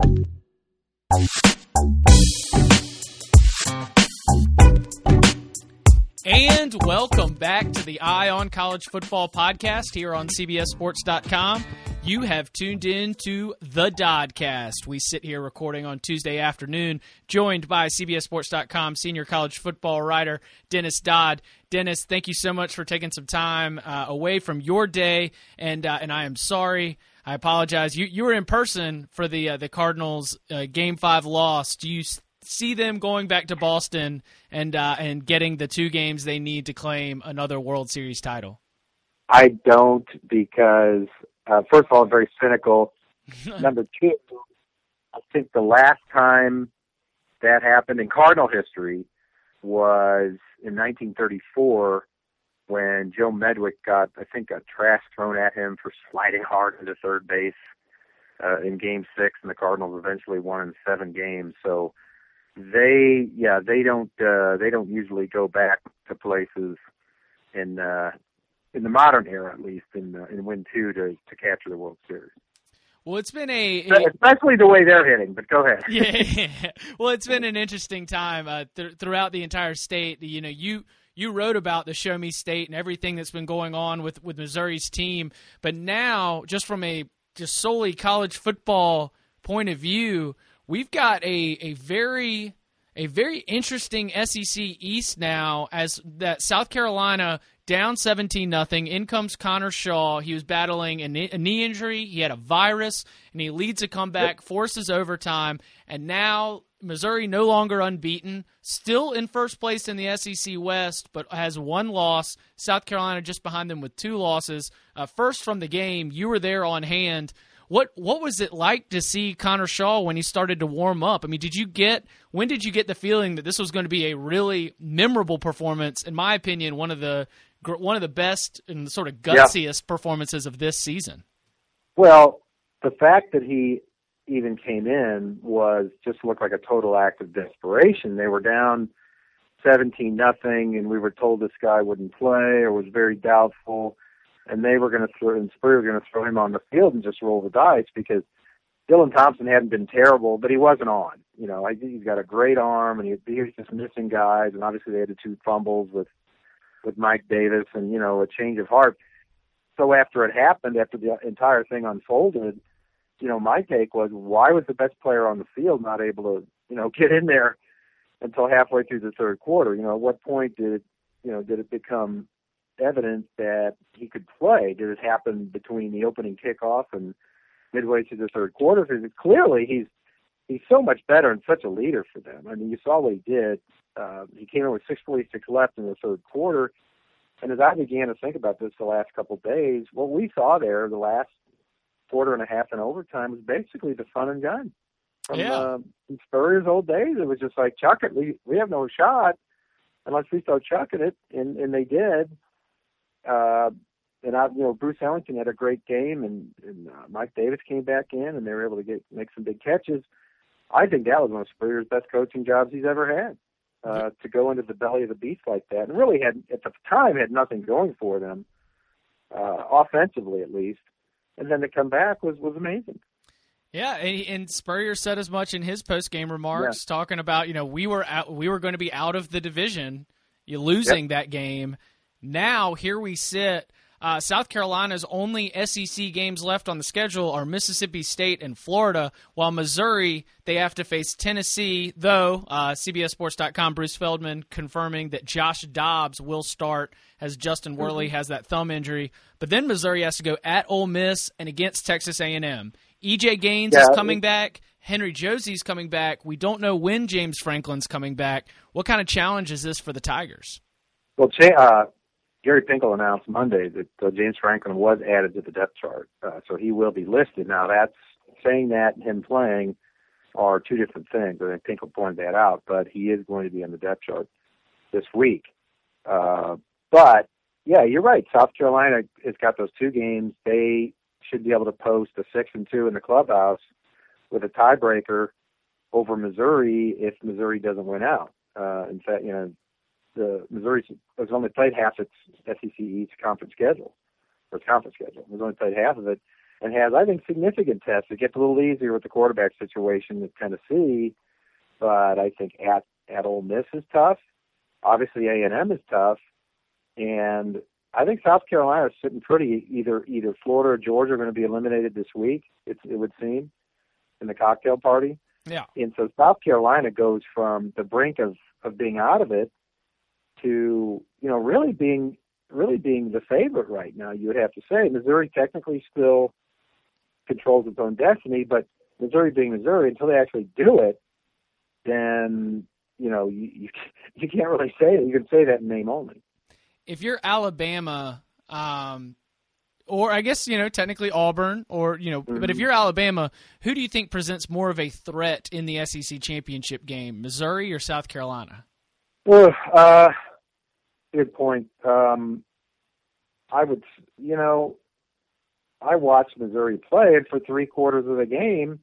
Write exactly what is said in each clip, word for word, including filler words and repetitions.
And welcome back to the Eye on College Football podcast here on C B S Sports dot com. You have tuned in to the Doddcast. We sit here recording on Tuesday afternoon, joined by C B S Sports dot com senior college football writer Dennis Dodd. Dennis, thank you so much for taking some time uh, away from your day, and uh, and I am sorry. I apologize. You you were in person for the uh, the Cardinals uh, Game Five loss. Do you see them going back to Boston and uh, and getting the two games they need to claim another World Series title? I don't, because uh, first of all, I'm very cynical. Number two, I think the last time that happened in Cardinal history was in nineteen thirty-four when Joe Medwick got, I think, a trash thrown at him for sliding hard into third base uh, in Game Six, and the Cardinals eventually won in seven games. So they, yeah, they don't, uh, they don't usually go back to places in uh, in the modern era, at least, in uh, in win two to to capture the World Series. Well, it's been a, a especially the way they're hitting. But go ahead. Yeah. Well, it's been an interesting time uh, th- throughout the entire state. You know, you. You wrote about the Show Me State and everything that's been going on with, with Missouri's team, but now, just from a just solely college football point of view, we've got a a very a very interesting S E C East now, as that South Carolina down seventeen nothing. In comes Connor Shaw. He was battling a knee, a knee injury. He had a virus, and he leads a comeback, forces overtime, and now Missouri no longer unbeaten, still in first place in the S E C West, but has one loss. South Carolina just behind them with two losses. Uh, first from the game, you were there on hand. What what was it like to see Connor Shaw when he started to warm up? I mean, did you get when did you get the feeling that this was going to be a really memorable performance? In my opinion, one of the one of the best and sort of gutsiest yeah. performances of this season. Well, the fact that he even came in was just looked like a total act of desperation. They were down seventeen nothing, and we were told this guy wouldn't play or was very doubtful, and they were going to throw, and Spurrier was going to throw him on the field and just roll the dice, because Dylan Thompson hadn't been terrible, but he wasn't on. You know, I think he's got a great arm, and he, he was just missing guys, and obviously they had the two fumbles with with Mike Davis, and you know, a change of heart. So after it happened, after the entire thing unfolded, you know, my take was, why was the best player on the field not able to, you know, get in there until halfway through the third quarter? You know, at what point did, you know, did it become evident that he could play? Did it happen between the opening kickoff and midway through the third quarter? Because clearly he's he's so much better and such a leader for them. I mean, you saw what he did. Uh, he came in with six forty-six left in the third quarter, and as I began to think about this the last couple of days, what we saw there the last quarter and a half in overtime was basically the fun and gun from, yeah. uh, from Spurrier's old days. It was just like, chuck it. We we have no shot unless we start chucking it, and, and they did. Uh, and I, you know, Bruce Ellington had a great game, and, and uh, Mike Davis came back in, and they were able to get make some big catches. I think that was one of Spurrier's best coaching jobs he's ever had. Uh, to go into the belly of the beast like that, and really had at the time had nothing going for them, uh, offensively at least. And then to come back was, was amazing. Yeah, and, and Spurrier said as much in his post-game remarks, yeah. talking about, you know, we were out, we were going to be out of the division, you losing yep. that game. Now here we sit. Uh, South Carolina's only S E C games left on the schedule are Mississippi State and Florida, while Missouri, they have to face Tennessee, though uh, C B S Sports dot com, Bruce Feldman confirming that Josh Dobbs will start as Justin Worley mm-hmm. has that thumb injury. But then Missouri has to go at Ole Miss and against Texas A and M. E J Gaines yeah, is coming back. Henry Josie's coming back. We don't know when James Franklin's coming back. What kind of challenge is this for the Tigers? Well, uh, Gary Pinkel announced Monday that uh, James Franklin was added to the depth chart, uh, so he will be listed. Now, that's saying that and him playing are two different things. I think Pinkel pointed that out, but he is going to be on the depth chart this week. Uh, but, yeah, you're right. South Carolina has got those two games. They should be able to post a six and two in the clubhouse with a tiebreaker over Missouri if Missouri doesn't win out. Uh, in fact, you know, the Missouri has only played half its S E C East conference schedule, or its conference schedule. It's only played half of it. and has, I think, significant tests. It gets a little easier with the quarterback situation at Tennessee, but I think at, at Ole Miss is tough. Obviously, A and M is tough, and I think South Carolina is sitting pretty. Either either Florida or Georgia are going to be eliminated this week, it, it would seem, in the cocktail party. Yeah. And so South Carolina goes from the brink of, of being out of it to, you know, really being really being the favorite right now, you would have to say. Missouri technically still controls its own destiny, but Missouri being Missouri, until they actually do it, then, you know, you, you, you can't really say it. You can say that in name only. If you're Alabama, um, or I guess, you know, technically Auburn, or, you know, mm-hmm. but if you're Alabama, who do you think presents more of a threat in the S E C championship game, Missouri or South Carolina? Well, uh, good point. Um, I would, you know, I watched Missouri play, and for three quarters of the game,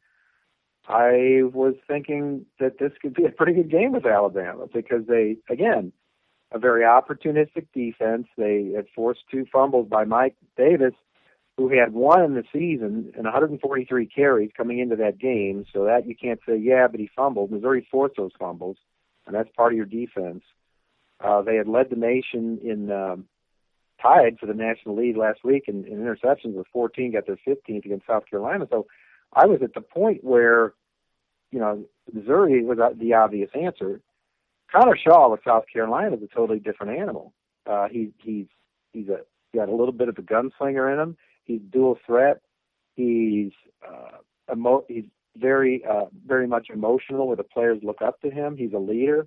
I was thinking that this could be a pretty good game with Alabama because they, again, a very opportunistic defense. They had forced two fumbles by Mike Davis, who had one in the season and one hundred forty-three carries coming into that game. So that you can't say, yeah, but he fumbled. Missouri forced those fumbles, and that's part of your defense. Uh, they had led the nation in um, tied for the national lead last week in, in interceptions with fourteen, got their fifteenth against South Carolina. So I was at the point where, you know, Missouri was the obvious answer. Connor Shaw with South Carolina is a totally different animal. Uh, he, he's he's a got a little bit of a gunslinger in him. He's dual threat. He's uh, emo- he's very uh, very much emotional, where the players look up to him. He's a leader.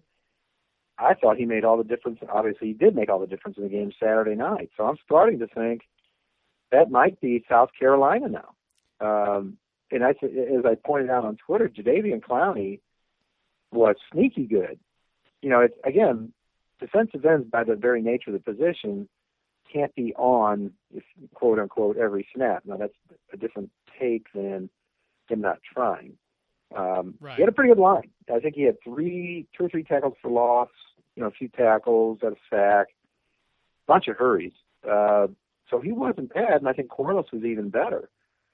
I thought he made all the difference. Obviously, he did make all the difference in the game Saturday night. So I'm starting to think that might be South Carolina now. Um, and I, as I pointed out on Twitter, Jadeveon Clowney was sneaky good. You know, it's, again, defensive ends by the very nature of the position can't be on, if, quote unquote, every snap. Now that's a different take than him not trying. Um, right. He had a pretty good line. I think he had three, two or three tackles for loss, you know, a few tackles, got a sack, bunch of hurries. Uh, so he wasn't bad, and I think Corliss was even better.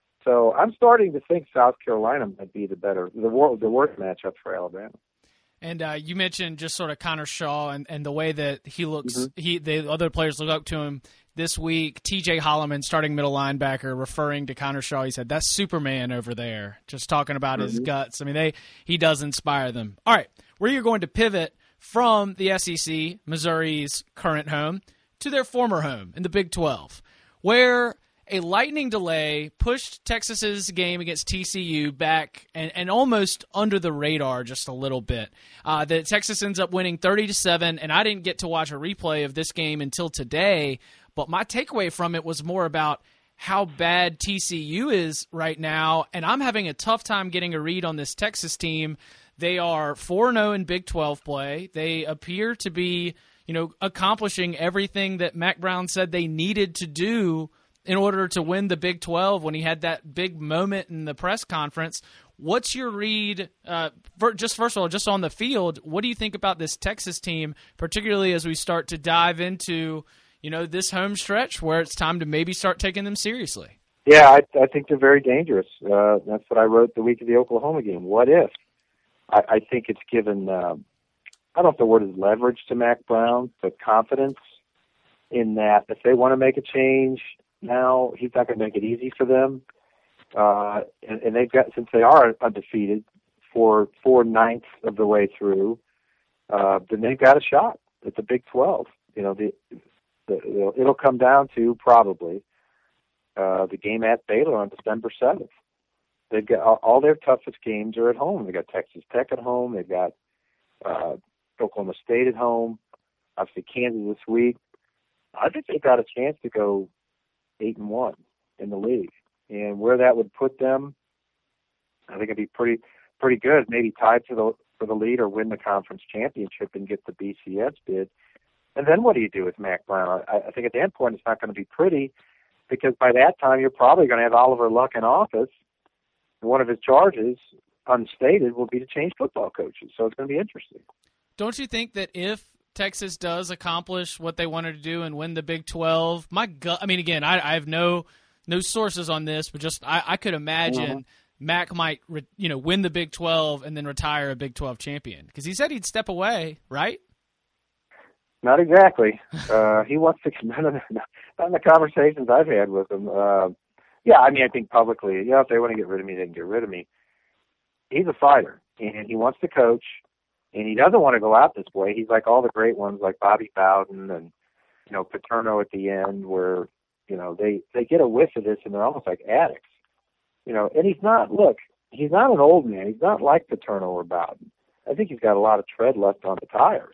So I'm starting to think South Carolina might be the better, the, wor- the worst matchup for Alabama. And uh, you mentioned just sort of Connor Shaw and, and the way that he looks. Mm-hmm. He the other players look up to him this week. T J Holloman, starting middle linebacker, referring to Connor Shaw, he said, "That's Superman over there." Just talking about mm-hmm. his guts. I mean, they he does inspire them. All right, where you're going to pivot from the S E C, Missouri's current home, to their former home in the Big twelve, where a lightning delay pushed Texas's game against T C U back and, and almost under the radar just a little bit. Uh, that Texas ends up winning thirty to seven, and I didn't get to watch a replay of this game until today, but my takeaway from it was more about how bad T C U is right now, and I'm having a tough time getting a read on this Texas team. They are four and oh in Big twelve play. They appear to be, you know, accomplishing everything that Mack Brown said they needed to do in order to win the Big twelve when he had that big moment in the press conference. What's your read, uh, for, just first of all, just on the field, what do you think about this Texas team, particularly as we start to dive into, you know, this home stretch where it's time to maybe start taking them seriously? Yeah, I, I think they're very dangerous. Uh, that's what I wrote the week of the Oklahoma game. What if? I, I think it's given, uh, I don't know if the word is leverage to Mack Brown, but confidence in that if they want to make a change, now he's not going to make it easy for them, uh, and, and they've got, since they are undefeated for four ninths of the way through, uh, then they've got a shot at the Big twelve. You know, the, the it'll come down to probably uh, the game at Baylor on December seventh. They've got all, all their toughest games are at home. They've got Texas Tech at home. They've got uh, Oklahoma State at home. Obviously, Kansas this week. I think they've got a chance to go eight and one in the league, and where that would put them, I think it'd be pretty, pretty good. Maybe tied for the for the lead or win the conference championship and get the B C S bid. And then what do you do with Mack Brown? I, I think at that point it's not going to be pretty, because by that time you're probably going to have Oliver Luck in office. And one of his charges, unstated, will be to change football coaches. So it's going to be interesting. Don't you think that if Texas does accomplish what they wanted to do and win the Big twelve, my gut, I mean, again, I, I have no no sources on this, but just I, I could imagine mm-hmm. Mac might, re, you know, win the Big twelve and then retire a Big twelve champion because he said he'd step away, right? Not exactly. Uh, he wants to. None of the, none of the conversations I've had with him. Uh, yeah, I mean, I think publicly, yeah, if they want to get rid of me, they can get rid of me. He's a fighter, and he wants to coach, and he doesn't want to go out this way. He's like all the great ones, like Bobby Bowden and you know Paterno at the end, where you know they they get a whiff of this, and they're almost like addicts. You know, and he's not. Look, he's not an old man. He's not like Paterno or Bowden. I think he's got a lot of tread left on the tires.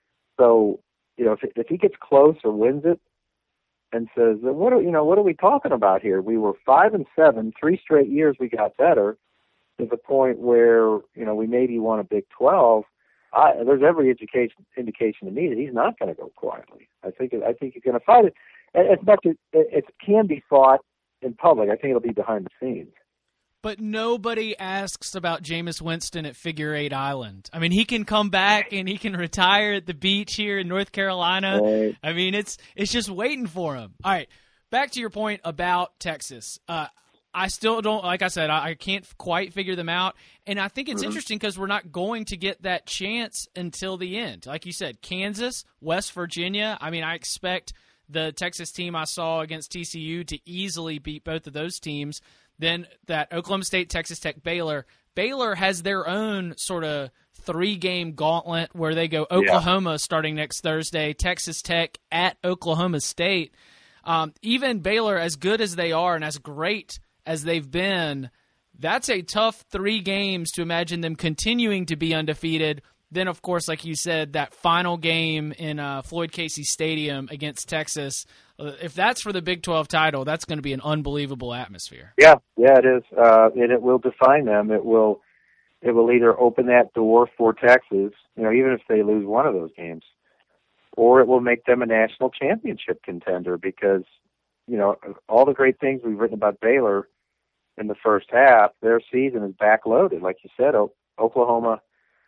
So, you know, if if he gets close or wins it, and says, "What are you know? What are we talking about here? We were five and seven, three straight years. We got better to the point where you know we maybe won a Big twelve." I, there's every indication indication to me that he's not going to go quietly. I think I think he's going to fight it. As much as it can be fought in public, I think it'll be behind the scenes. But nobody asks about Jameis Winston at Figure Eight Island. I mean, he can come back and he can retire at the beach here in North Carolina. Right. I mean, it's it's just waiting for him. All right, back to your point about Texas. Uh, I still don't, like I said, I, I can't quite figure them out. And I think it's mm-hmm. interesting because we're not going to get that chance until the end. Like you said, Kansas, West Virginia. I mean, I expect the Texas team I saw against T C U to easily beat both of those teams. Then that Oklahoma State, Texas Tech, Baylor. Baylor has their own sort of three-game gauntlet where they go Oklahoma yeah. starting next Thursday, Texas Tech at Oklahoma State. Um, even Baylor, as good as they are and as great as they've been, that's a tough three games to imagine them continuing to be undefeated. Then, of course, like you said, that final game in uh, Floyd Casey Stadium against Texas. Uh, if that's for the Big twelve title, that's going to be an unbelievable atmosphere. Yeah, yeah, it is, uh, and it will define them. It will, it will either open that door for Texas, you know, even if they lose one of those games, or it will make them a national championship contender because, you know, all the great things we've written about Baylor in the first half, their season is backloaded, like you said. O- Oklahoma.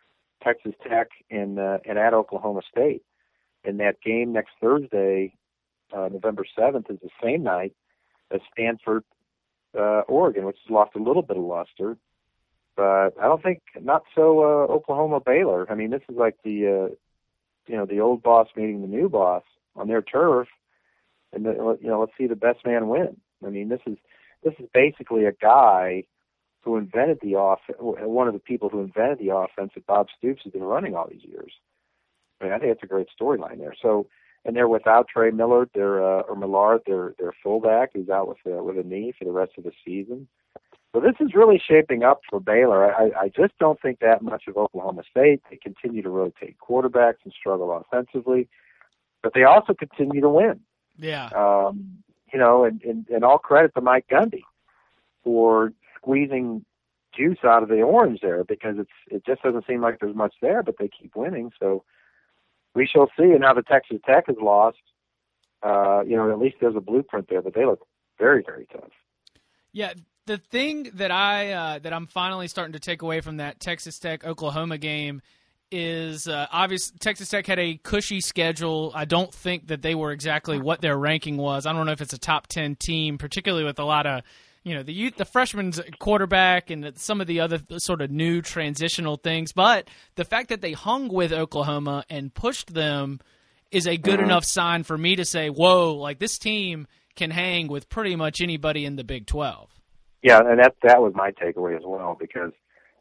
Texas Tech and uh, and at Oklahoma State. And that game next Thursday, uh, November seventh, is the same night as Stanford, uh, Oregon, which has lost a little bit of luster. But I don't think, not so uh, Oklahoma Baylor. I mean, this is like the, uh, you know, the old boss meeting the new boss on their turf. And, the, you know, let's see the best man win. I mean, this is this is basically a guy who invented the offense, one of the people who invented the offense that Bob Stoops has been running all these years. I mean, I think it's a great storyline there. So, and they're without Trey Millard, they're, uh, or Millard, their their fullback, who's out with a, with a knee for the rest of the season. So this is really shaping up for Baylor. I, I just don't think that much of Oklahoma State. They continue to rotate quarterbacks and struggle offensively, but they also continue to win. Yeah. Um, you know, and, and, and all credit to Mike Gundy for squeezing juice out of the orange there, because it's it just doesn't seem like there's much there, but they keep winning. So we shall see. And now the Texas Tech has lost. Uh, you know, at least there's a blueprint there, but they look very, very tough. Yeah, the thing that I uh, that I'm finally starting to take away from that Texas Tech Oklahoma game is uh, obvious. Texas Tech had a cushy schedule. I don't think that they were exactly what their ranking was. I don't know if it's a top ten team, particularly with a lot of, you know, the youth, the freshman's quarterback and some of the other sort of new transitional things. But the fact that they hung with Oklahoma and pushed them is a good mm-hmm. enough sign for me to say, whoa, like this team can hang with pretty much anybody in the Big twelve. Yeah, and that that was my takeaway as well, because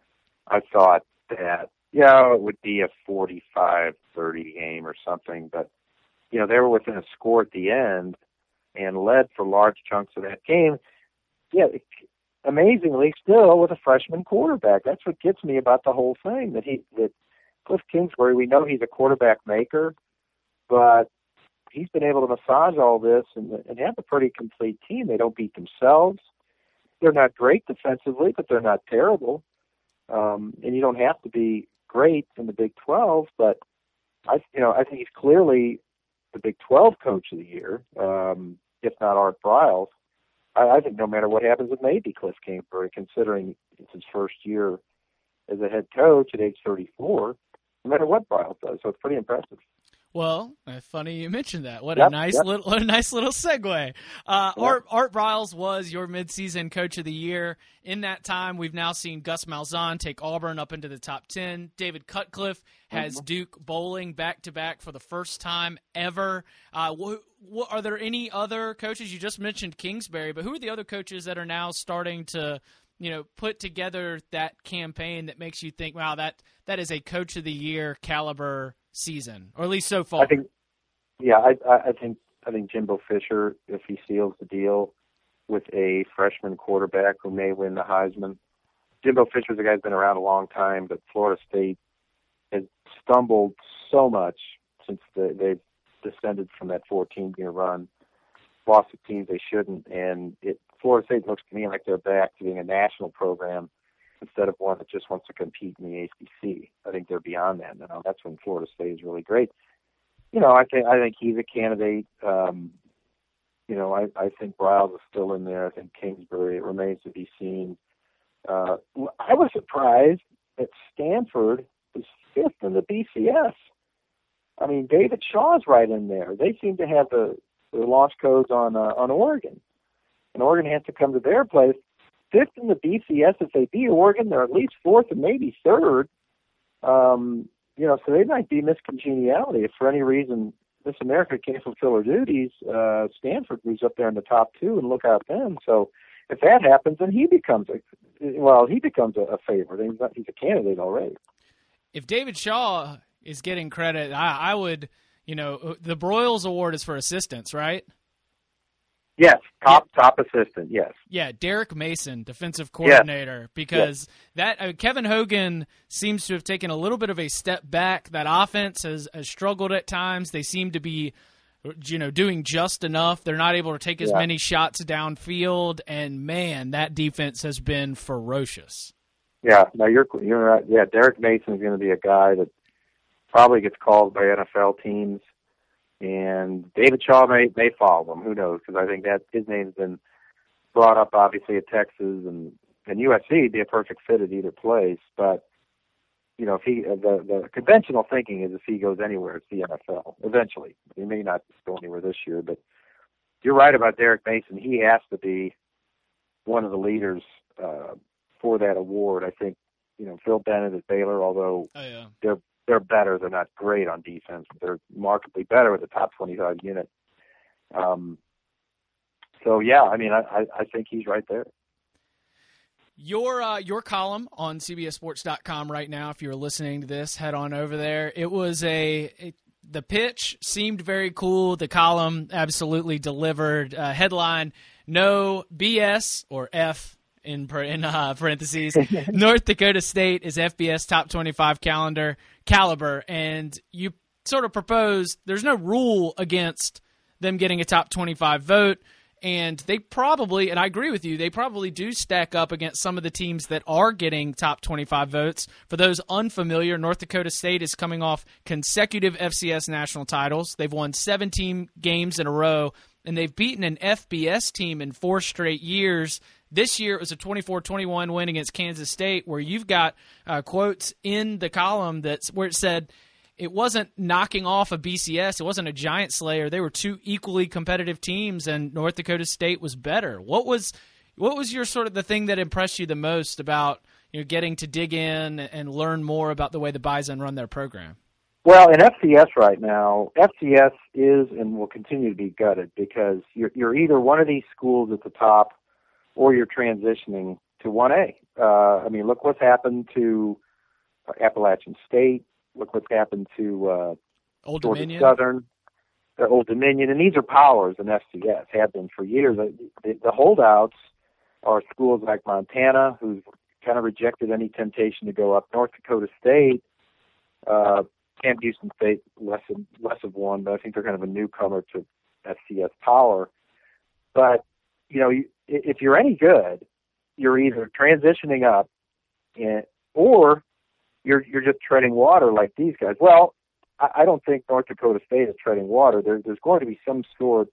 I thought that, yeah, it would be a forty-five thirty game or something. But, you know, they were within a score at the end and led for large chunks of that game. Yeah, amazingly, still with a freshman quarterback. That's what gets me about the whole thing. That he, that Cliff Kingsbury, we know he's a quarterback maker, but he's been able to massage all this and, and have a pretty complete team. They don't beat themselves. They're not great defensively, but they're not terrible. Um, and you don't have to be great in the Big twelve, but I, you know, I think he's clearly the Big twelve coach of the year, um, if not Art Briles. I, I think no matter what happens, it may be Cliff Kingsbury, considering it's his first year as a head coach at age thirty-four, no matter what Briles does. So it's pretty impressive. Well, uh, funny you mentioned that. What yep, a nice yep. little, what a nice little segue. Uh, Yep. Art, Art Briles was your midseason coach of the year. In that time, we've now seen Gus Malzahn take Auburn up into the top ten. David Cutcliffe has mm-hmm. Duke bowling back to back for the first time ever. Uh, wh- wh- are there any other coaches? You just mentioned Kingsbury, but who are the other coaches that are now starting to, you know, put together that campaign that makes you think, wow, that that is a coach of the year caliber season, or at least so far? I think, yeah, I, I think I think Jimbo Fisher, if he seals the deal with a freshman quarterback who may win the Heisman. Jimbo Fisher's a guy who's been around a long time, but Florida State has stumbled so much since the, they've descended from that fourteen-year run, lost to teams they shouldn't, and it, Florida State looks to me like they're back to being a national program instead of one that just wants to compete in the A C C. I think they're beyond that now. That's when Florida State is really great. You know, I think I think he's a candidate. Um, you know, I, I think Briles is still in there. I think Kingsbury, it remains to be seen. Uh, I was surprised that Stanford is fifth in the B C S. I mean, David Shaw's right in there. They seem to have the, the launch codes on uh, on Oregon, and Oregon has to come to their place. Fifth in the B C S. If they beat Oregon, they're at least fourth and maybe third. Um, you know, so they might be Miss Congeniality. If for any reason Miss America can't fulfill her duties, uh, Stanford moves up there in the top two, and look out then. So if that happens, then he becomes a well, he becomes a, a favorite. He's, not, he's a candidate already. If David Shaw is getting credit, I, I would, you know, the Broyles Award is for assistants, right? Yes, top yeah. top assistant. Yes. Yeah, Derek Mason, defensive coordinator, yes. because yes. that uh, Kevin Hogan seems to have taken a little bit of a step back. That offense has, has struggled at times. They seem to be, you know, doing just enough. They're not able to take as yeah. many shots downfield, and man, that defense has been ferocious. Yeah, no, you're you're right. Yeah, Derek Mason is going to be a guy that probably gets called by N F L teams. And David Shaw may may follow him. Who knows? Because I think that his name's been brought up, obviously, at Texas and, and U S C. Would be a perfect fit at either place. But you know, if he the the conventional thinking is if he goes anywhere, it's the N F L eventually. He may not go anywhere this year, but you're right about Derek Mason. He has to be one of the leaders uh, for that award. I think you know Phil Bennett at Baylor, although oh, yeah. they're They're better. They're not great on defense. They're markedly better with a top twenty-five unit. Um, so, yeah, I mean, I, I think he's right there. Your uh, your column on C B S Sports dot com right now, if you're listening to this, head on over there. It was a it, – the pitch seemed very cool. The column absolutely delivered. Uh, headline, no B S or F in, in uh, parentheses. North Dakota State is F B S top twenty-five calendar caliber, and you sort of proposed there's no rule against them getting a top twenty-five vote, and they probably, and I agree with you, they probably do stack up against some of the teams that are getting top twenty-five votes. For those unfamiliar, North Dakota State is coming off consecutive F C S national titles. They've won seventeen games in a row, and they've beaten an F B S team in four straight years. This year it was a twenty-four twenty-one win against Kansas State, where you've got uh, quotes in the column that's where it said it wasn't knocking off a B C S. It wasn't a giant slayer. They were two equally competitive teams, and North Dakota State was better. What was what was your sort of the thing that impressed you the most about you know getting to dig in and learn more about the way the Bison run their program? Well, in F C S right now, F C S is and will continue to be gutted because you're, you're either one of these schools at the top or you're transitioning to one A. Uh, I mean, look what's happened to uh, Appalachian State. Look what's happened to uh, Old Georgia Dominion. Southern, uh, Old Dominion, and these are powers in F C S, have been for years. The, the holdouts are schools like Montana, who've kind of rejected any temptation to go up. North Dakota State, uh, Camp Houston State, less of, less of one, but I think they're kind of a newcomer to F C S power. But you know, if you're any good, you're either transitioning up, and, or you're you're just treading water like these guys. Well, I, I don't think North Dakota State is treading water. There, there's going to be some sort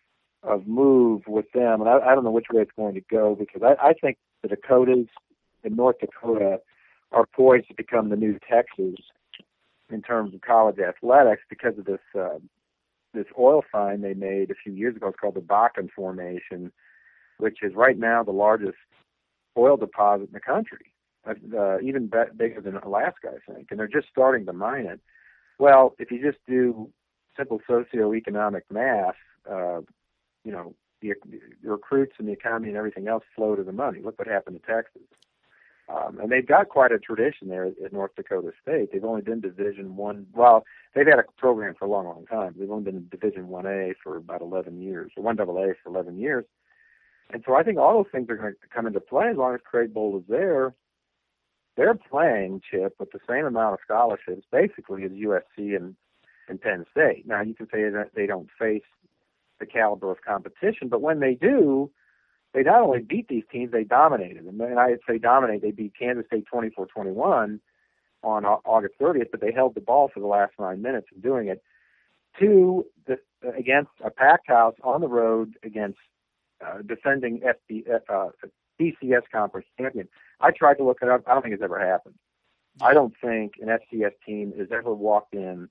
of move with them, and I, I don't know which way it's going to go because I, I think the Dakotas and North Dakota are poised to become the new Texas in terms of college athletics because of this uh, this oil find they made a few years ago. It's called the Bakken Formation, which is right now the largest oil deposit in the country, uh, even be- bigger than Alaska, I think. And they're just starting to mine it. Well, if you just do simple socioeconomic math, uh, you know, the, the recruits and the economy and everything else flow to the money. Look what happened to Texas. Um, and they've got quite a tradition there at North Dakota State. They've only been Division One. Well, they've had a program for a long, long time. They've only been in Division One A for about eleven years, or One Double A for eleven years. And so I think all those things are going to come into play as long as Craig Bohl is there. They're playing, Chip, with the same amount of scholarships, basically, as U S C and, and Penn State. Now, you can say that they don't face the caliber of competition, but when they do, they not only beat these teams, they dominated them. And I'd say dominate. They beat Kansas State twenty-four twenty-one on August thirtieth, but they held the ball for the last nine minutes of doing it. Two, the, against a packed house on the road against uh, defending F B, uh, B C S conference champion. I tried to look it up. I don't think it's ever happened. I don't think an F C S team has ever walked in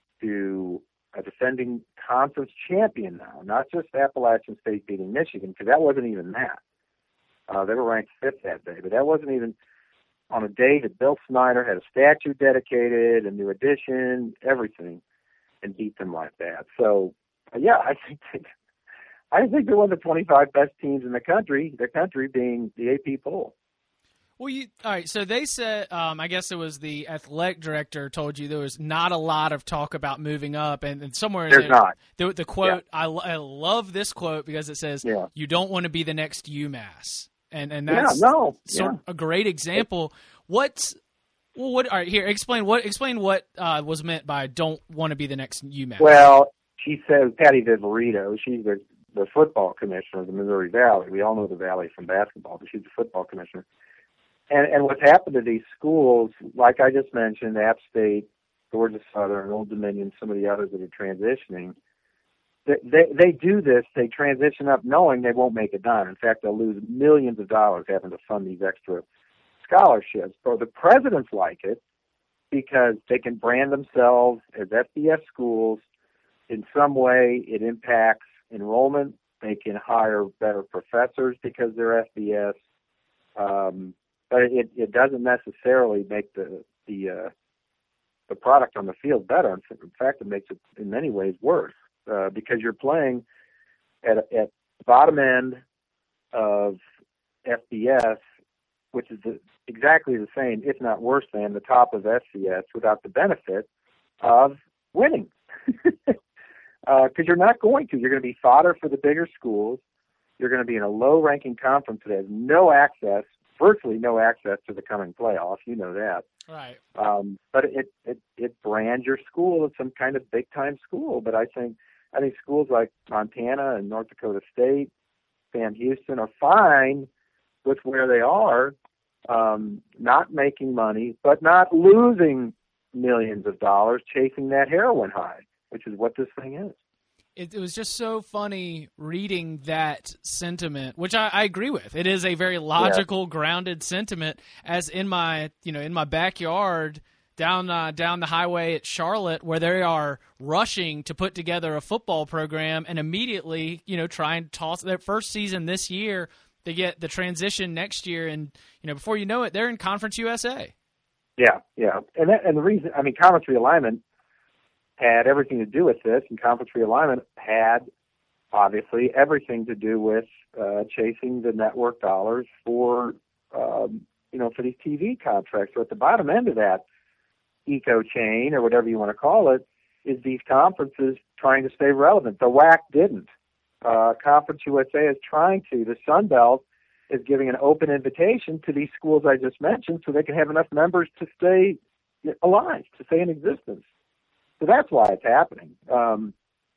to a defending conference champion now, not just Appalachian State beating Michigan, because that wasn't even that. Uh, they were ranked fifth that day, but that wasn't even on a day that Bill Snyder had a statue dedicated, a new edition, everything, and beat them like that. So, uh, yeah, I think they, I think they're one of the twenty-five best teams in the country, the country being the A P poll. Well, you all right? So they said, um, I guess it was the athletic director told you there was not a lot of talk about moving up, and, and somewhere in there's there, not. The, the quote, yeah. I, I love this quote because it says, yeah. "You don't want to be the next UMass," and and that's yeah, no. sort yeah. of a great example. What's well, what? All right, here, explain what explain what uh, was meant by "don't want to be the next UMass." Well, she says Patty Viverito. She's the the football commissioner of the Missouri Valley. We all know the Valley from basketball, but she's the football commissioner. And, and what's happened to these schools, like I just mentioned, App State, Georgia Southern, Old Dominion, some of the others that are transitioning, they, they, they do this, they transition up knowing they won't make a dime. In fact, they'll lose millions of dollars having to fund these extra scholarships. So the presidents like it because they can brand themselves as F B S schools. In some way, it impacts enrollment. They can hire better professors because they're F B S. Um, But it, it doesn't necessarily make the the uh, the product on the field better. In fact, it makes it in many ways worse uh, because you're playing at at the bottom end of F B S, which is the, exactly the same, if not worse than, the top of F C S without the benefit of winning. Because uh, you're not going to. You're going to be fodder for the bigger schools. You're going to be in a low-ranking conference that has no access virtually no access to the coming playoffs. You know that. Right. Um, but it, it, it brands your school as some kind of big-time school. But I think I think schools like Montana and North Dakota State, Sam Houston are fine with where they are, um, not making money, but not losing millions of dollars chasing that heroin high, which is what this thing is. It, it was just so funny reading that sentiment, which I, I agree with. It is a very logical, yeah. grounded sentiment. As in my, you know, in my backyard down uh, down the highway at Charlotte, where they are rushing to put together a football program, and immediately, you know, try and toss their first season this year. They get the transition next year, and you know, before you know it, they're in Conference U S A. Yeah, yeah, and that, and the reason, I mean, conference realignment had everything to do with this, and conference realignment had, obviously, everything to do with uh, chasing the network dollars for, um, you know, for these T V contracts. So at the bottom end of that eco chain, or whatever you want to call it, is these conferences trying to stay relevant. The W A C didn't. Uh, Conference U S A is trying to. The Sun Belt is giving an open invitation to these schools I just mentioned so they can have enough members to stay alive, to stay in existence. So that's why it's happening. Um,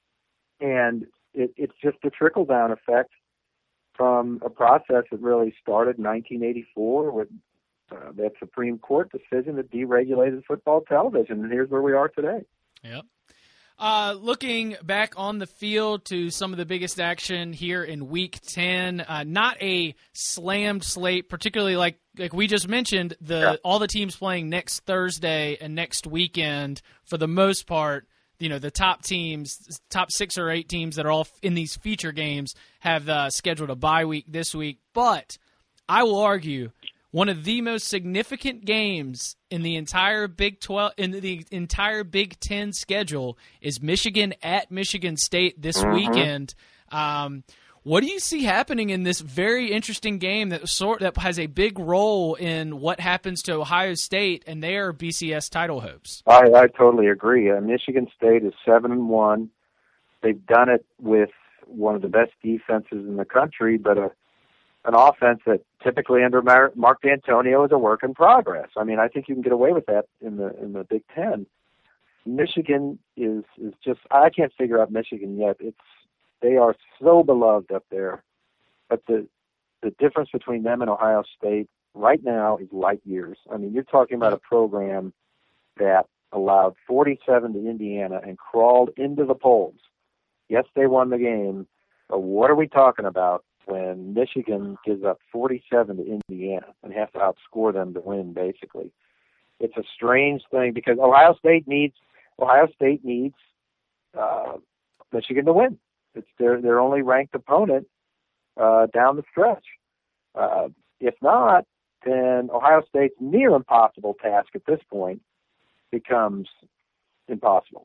and it, it's just a trickle-down effect from a process that really started in nineteen eighty-four with uh, that Supreme Court decision that deregulated football television. And here's where we are today. Yep. Uh, looking back on the field to some of the biggest action here in Week ten, uh, not a slammed slate, particularly like like we just mentioned, the yeah. all the teams playing next Thursday and next weekend for the most part. You know, the top teams, top six or eight teams that are all in these feature games have uh, scheduled a bye week this week. But I will argue one of the most significant games in the entire Big twelve, in the entire Big Ten schedule is Michigan at Michigan State this mm-hmm. weekend. Um, what do you see happening in this very interesting game that sort that has a big role in what happens to Ohio State and their B C S title hopes? I, I totally agree. Uh, Michigan State is seven and one. They've done it with one of the best defenses in the country, but a an offense that typically under Mar- Mark D'Antonio is a work in progress. I mean, I think you can get away with that in the in the Big Ten. Michigan is is just I can't figure out Michigan yet. It's they are so beloved up there, but the the difference between them and Ohio State right now is light years. I mean, you're talking about a program that allowed forty-seven to Indiana and crawled into the polls. Yes, they won the game, but what are we talking about when Michigan gives up forty-seven to Indiana and has to outscore them to win, basically? It's a strange thing because Ohio State needs Ohio State needs uh, Michigan to win. It's their their only ranked opponent uh, down the stretch. Uh, if not, then Ohio State's near impossible task at this point becomes impossible.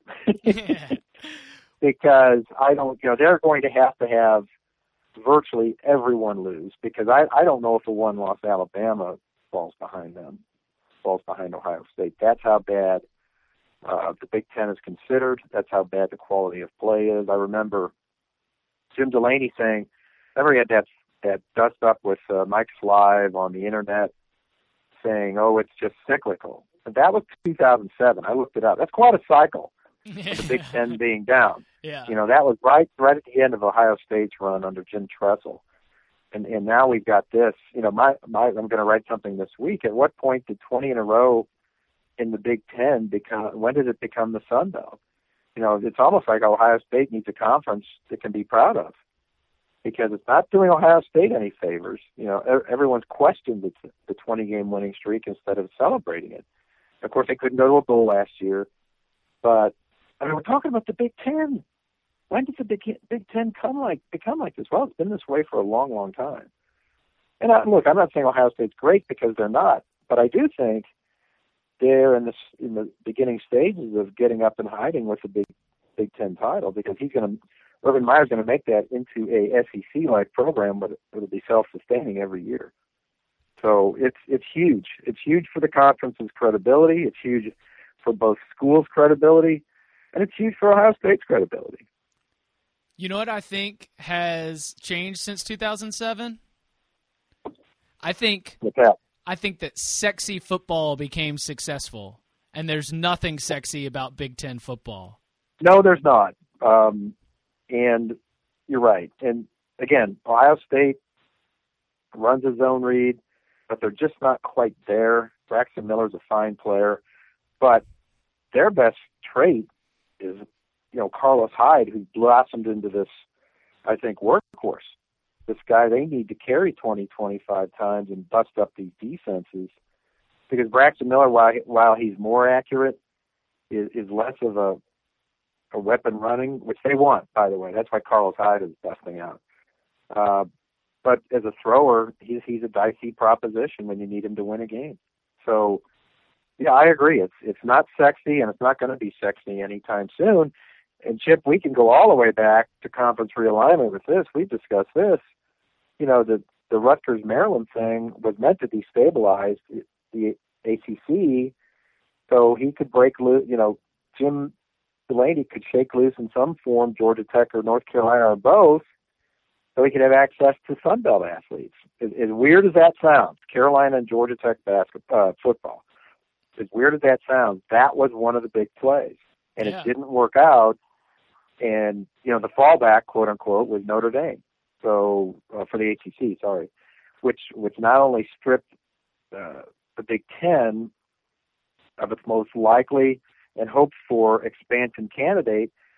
Because I don't, you know, they're going to have to have virtually everyone lose because I, I don't know if a one-loss Alabama falls behind them, falls behind Ohio State. That's how bad uh, the Big Ten is considered. That's how bad the quality of play is. I remember Jim Delaney saying, remember he had that, that dust up with uh, Mike Slive on the internet saying, oh, it's just cyclical. And that was two thousand seven. I looked it up. That's quite a cycle. The Big Ten being down. Yeah. You know, that was right right at the end of Ohio State's run under Jim Tressel. And and now we've got this. You know, my, my I'm going to write something this week. At what point did twenty in a row in the Big Ten become, when did it become the Sun Belt? You know, it's almost like Ohio State needs a conference it can be proud of because it's not doing Ohio State any favors. You know, everyone's questioned the, the twenty-game winning streak instead of celebrating it. Of course, they couldn't go to a bowl last year, but I mean, we're talking about the Big Ten. When did the Big, Big Ten come like become like this? Well, it's been this way for a long, long time. And I, look, I'm not saying Ohio State's great because they're not, but I do think they're in the in the beginning stages of getting up and hiding with the Big Big Ten title because he's going to Urban Meyer's going to make that into a S E C-like program, but it'll be self-sustaining every year. So it's it's huge. It's huge for the conference's credibility. It's huge for both schools' credibility. And it's huge for Ohio State's credibility. You know what I think has changed since two thousand seven? I think What's that? I think that sexy football became successful, and there's nothing sexy about Big Ten football. No, there's not. Um, and you're right. And, again, Ohio State runs a zone read, but they're just not quite there. Braxton Miller's a fine player, but their best trait is, you know, Carlos Hyde, who blossomed into this, I think, workhorse. This guy they need to carry twenty, twenty-five times and bust up these defenses. Because Braxton Miller, while, while he's more accurate, is, is less of a, a weapon running, which they want, by the way. That's why Carlos Hyde is busting out. Uh, but as a thrower, he's, he's a dicey proposition when you need him to win a game. So, yeah, I agree. It's it's not sexy, and it's not going to be sexy anytime soon. And, Chip, we can go all the way back to conference realignment with this. We've discussed this. You know, the, the Rutgers-Maryland thing was meant to destabilize the, the A C C so he could break loose. You know, Jim Delaney could shake loose in some form, Georgia Tech or North Carolina or both, so he could have access to Sun Belt athletes. As, as weird as that sounds, Carolina and Georgia Tech basketball, uh, football, as weird as that sounds, that was one of the big plays. And yeah. It didn't work out. And, you know, the fallback, quote unquote, was Notre Dame. So, uh, for the A C C, sorry, which, which not only stripped uh, the Big Ten of its most likely and hoped for expansion candidate,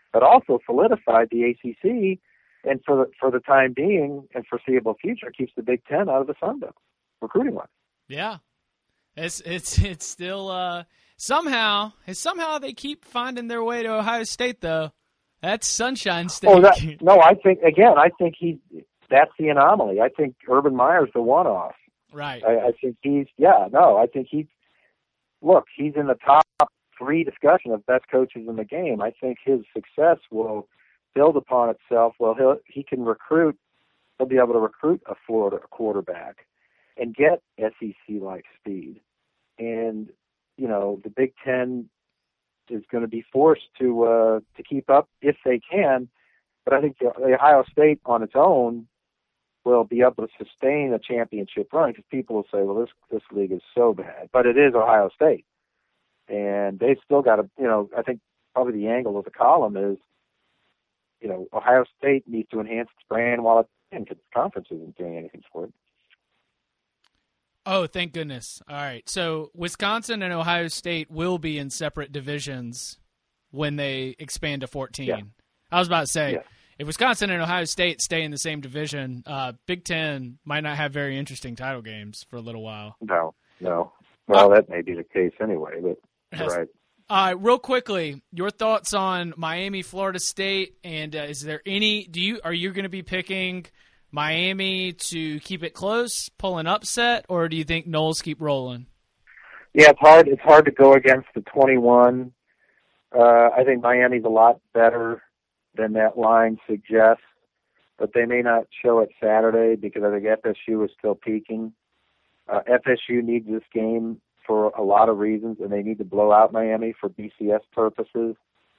but also solidified the A C C, and for the for the time being and foreseeable future, keeps the Big Ten out of the Sun Belt, recruiting wise. Yeah, it's it's it's still uh, somehow somehow they keep finding their way to Ohio State though. That's Sunshine State. Oh, that, no, I think again, I think he that's the anomaly. I think Urban Meyer's the one-off. Right. I, I think he's yeah, no, I think he look, he's in the top three discussion of best coaches in the game. I think his success will build upon itself. Well, he'll he can recruit. He'll be able to recruit a Florida quarterback and get S E C-like speed. And you know, the Big Ten is going to be forced to uh, to keep up if they can. But I think the, the Ohio State on its own will be able to sustain a championship run, because people will say, well, this this league is so bad. But it is Ohio State. And they've still got to, you know, I think probably the angle of the column is, you know, Ohio State needs to enhance its brand while it's in, because the conference isn't doing anything for it. Oh, thank goodness. All right. So Wisconsin and Ohio State will be in separate divisions when they expand to fourteen. Yeah. I was about to say, yeah. if Wisconsin and Ohio State stay in the same division, uh, Big Ten might not have very interesting title games for a little while. No, no. Well, uh, that may be the case anyway, but you're yes. right. Uh, real quickly, your thoughts on Miami, Florida State, and uh, is there any? Do you are you going to be picking Miami to keep it close, pull an upset, or do you think Noles keep rolling? Yeah, it's hard. It's hard to go against the twenty-one. Uh, I think Miami's a lot better than that line suggests, but they may not show it Saturday because I think F S U is still peaking. Uh, F S U needs this game for a lot of reasons, and they need to blow out Miami for B C S purposes.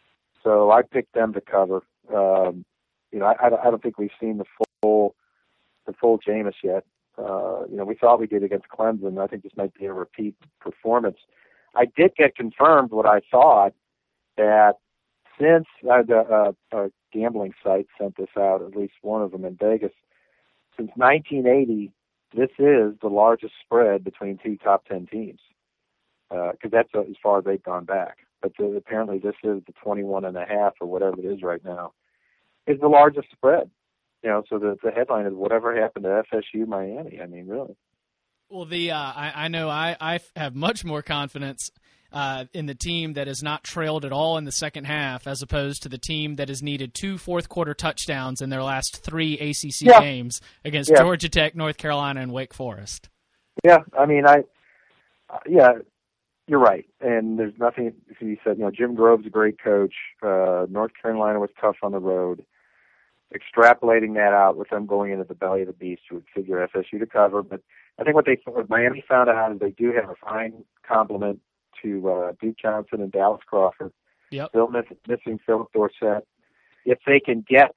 So I picked them to cover. Um, you know, I, I don't think we've seen the full the full Jameis yet. Uh, you know, we thought we did against Clemson. I think this might be a repeat performance. I did get confirmed what I thought, that since uh, the uh, uh, gambling site sent this out, at least one of them in Vegas, since nineteen eighty, this is the largest spread between two top ten teams. Because uh, that's uh, as far as they've gone back. But the, apparently this is the twenty-one and a half or whatever it is right now, is the largest spread. You know, so the, the headline is whatever happened to F S U Miami. I mean, really. Well, the uh, I, I know I, I have much more confidence uh, in the team that has not trailed at all in the second half, as opposed to the team that has needed two fourth-quarter touchdowns in their last three A C C yeah. games against yeah. Georgia Tech, North Carolina, and Wake Forest. Yeah, I mean, I, uh, yeah, you're right. And there's nothing, you said, you know, Jim Grove's a great coach. Uh, North Carolina was tough on the road. Extrapolating that out with them going into the belly of the beast, you would figure F S U to cover. But I think what they what Miami found out is they do have a fine complement to uh, Duke Johnson and Dallas Crawford. Yep. Still miss, missing Philip Dorsett. If they can get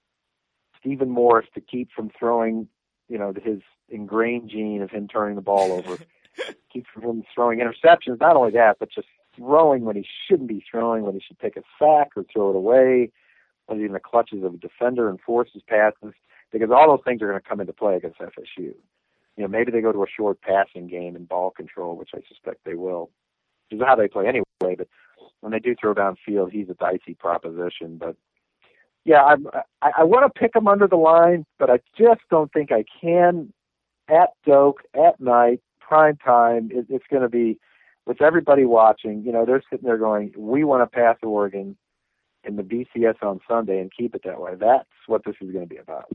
Stephen Morris to keep from throwing, you know, his ingrained gene of him turning the ball over, keep from him throwing interceptions. Not only that, but just throwing when he shouldn't be throwing, when he should take a sack or throw it away, when he's in the clutches of a defender and forces passes, because all those things are going to come into play against F S U. You know, maybe they go to a short passing game and ball control, which I suspect they will, which is how they play anyway. But when they do throw downfield, he's a dicey proposition. But yeah, I'm, I, I want to pick them under the line, but I just don't think I can. At Doak, at night, prime time, it, it's going to be, with everybody watching, you know, they're sitting there going, we want to pass Oregon in the B C S on Sunday and keep it that way. That's what this is going to be about.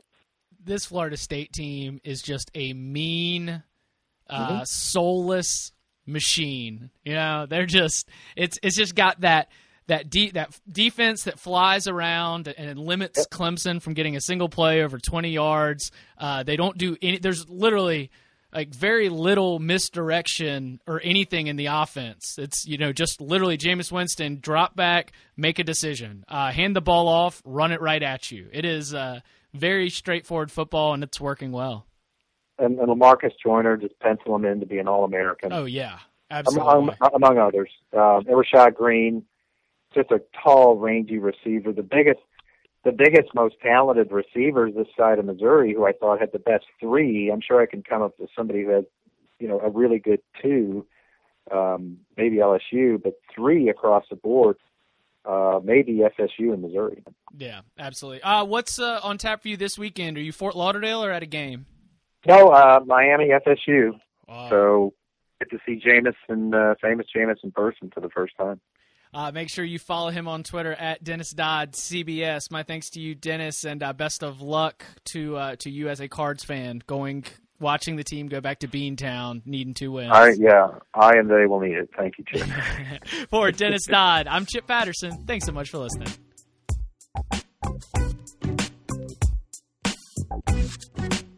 This Florida State team is just a mean, uh, mm-hmm. soulless machine. You know, they're just it's it's just got that that de- that defense that flies around and limits yep. Clemson from getting a single play over twenty yards. Uh, they don't do any. There's literally like very little misdirection or anything in the offense. It's, you know, just literally Jameis Winston, drop back, make a decision, uh, hand the ball off, run it right at you. It is uh, very straightforward football, and it's working well. And, and LaMarcus Joyner, just pencil him in to be an All-American. Oh, yeah, absolutely. Among, among others. Um, Rashad Green, just a tall, rangy receiver. The biggest The biggest, most talented receivers this side of Missouri, who I thought had the best three. I'm sure I can come up with somebody who has, you know, a really good two, um, maybe L S U, but three across the board. uh, maybe F S U in Missouri. Yeah, absolutely. Uh, what's uh, on tap for you this weekend? Are you Fort Lauderdale or at a game? No, uh, Miami F S U. Wow. So get to see Jameis and uh, famous Jameis in person for the first time. Uh, make sure you follow him on Twitter at Dennis Dodd C B S. My thanks to you, Dennis, and uh, best of luck to uh, to you as a Cards fan going watching the team go back to Beantown, needing two wins. I, yeah, I and they will need it. Thank you, Chip. For Dennis Dodd, I'm Chip Patterson. Thanks so much for listening.